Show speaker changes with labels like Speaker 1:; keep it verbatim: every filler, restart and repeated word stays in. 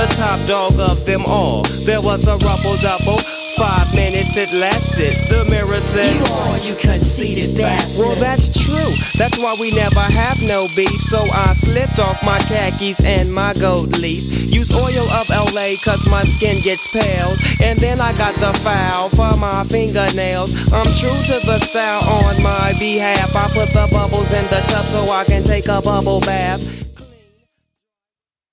Speaker 1: the top dog of them all. There was a rubble double. Five minutes it lasted. The mirror said,
Speaker 2: "You are, you conceited bastard."
Speaker 1: well, that's true. That's why we never have no beef. So I slipped off my khakis and my gold leaf. Use oil of L A cause my skin gets pale. And then I got the foul for my fingernails. I'm true to the style on my behalf. I put the bubbles in the tub so I can take a bubble bath.